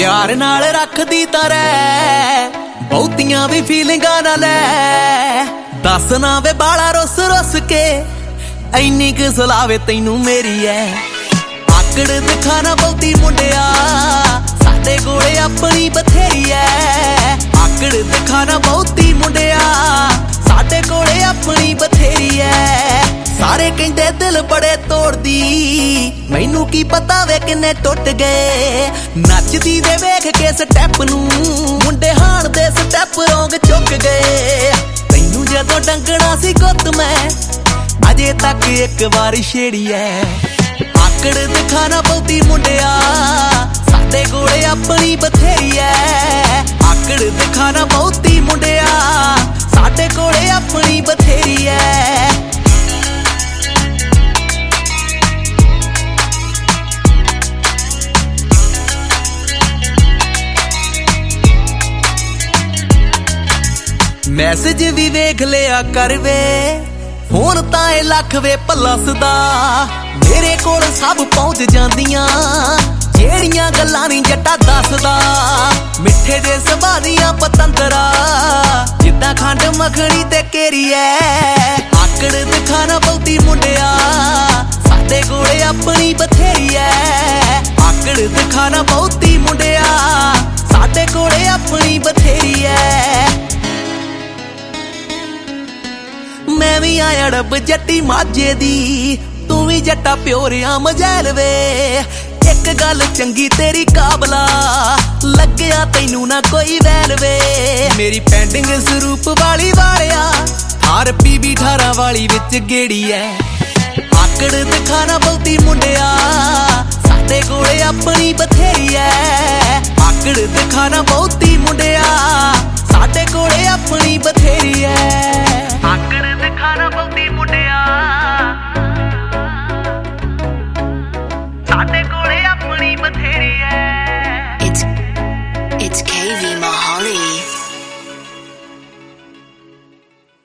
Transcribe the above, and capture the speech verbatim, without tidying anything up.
प्यार नाल रखदी तां रह, बहुतियां भी फीलिंगां ना लै। दस ना वे बाला रुस रुस के, इन्नी क सलावे तैनू मेरी है। आकड़ दिखाना बहुती मुंडिया, साडे कोले अपनी बथेरी है। आकड़ दिखाना बहुती मुंडिया, साडे कोले अपनी बथेरी है। सारे कहंदे दिल बड़े तोड़दी, मैनू की पता वे किन्ने टुट गए। नचदी दे वेख के स्टैप नू, मुंडे हाण दे स्टैप रोंग चुक गए। तैनू जदों डंगना सी गुत्त मैं, अजे तक एक बारी छेड़ी है। आकड़ दिखाना बहुती मुंडिया, साडे कोले अपनी बथेरी है। आकड़ दिखाना बहुती मुंडिया, साडे कोले अपनी बथेरी है। मैसेज भी वेख लिया कर वे, फोन ताए लख वे प्लस दा। मेरे कोल सब पहुंच जांदियां, जेड़ियां गल्लां नहीं जट्टा दसदा। मिठे जे सुभाऽ दियां पतंदरा, जिद्दां खंड मखनी ते केरी है। आकड़ दिखाना बहुती मुंडिया, साडे कोले अपनी बथेरी है। आकड़ दिखाना बहुती मुंडिया, साडे कोले अपनी बथेरी है। मैं भी आया डब जट्टी माझे दी, तू भी जट्टा प्योरिया मजैल वे। एक गल चंगी तेरी काबला, लग्या तैनू ना कोई वैल वे। मेरी पेंडिंग स्वरूप वाली वालिया, थार पी बी अठारह वाली विच गेड़ी है। आकड़ दिखाना बहुती मुंडिया, साडे कोले अपनी बथेरी है। आकड़ दिखाना बहुती मुंडिया, साडे कोले अपनी बथेरी है।